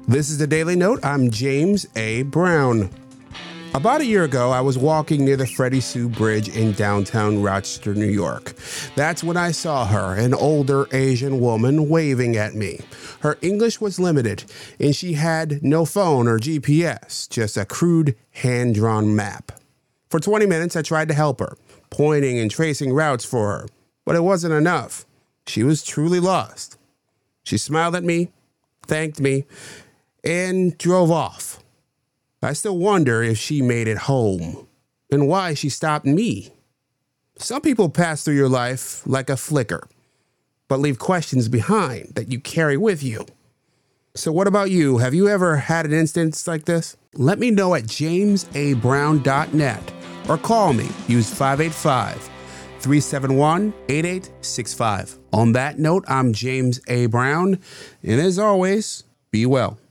This is the Daily Note. I'm James A. Brown. About a year ago, I was walking near the Freddie Sue Bridge in downtown Rochester, New York. That's when I saw her, an older Asian woman, waving at me. Her English was limited, and she had no phone or GPS, just a crude hand-drawn map. For 20 minutes, I tried to help her, pointing and tracing routes for her, but it wasn't enough. She was truly lost. She smiled at me, thanked me, and drove off. I still wonder if she made it home and why she stopped me. Some people pass through your life like a flicker, but leave questions behind that you carry with you. So what about you? Have you ever had an instance like this? Let me know at jamesabrown.net or call me. Use 585-371-8865. On that note, I'm James A. Brown, and as always, be well.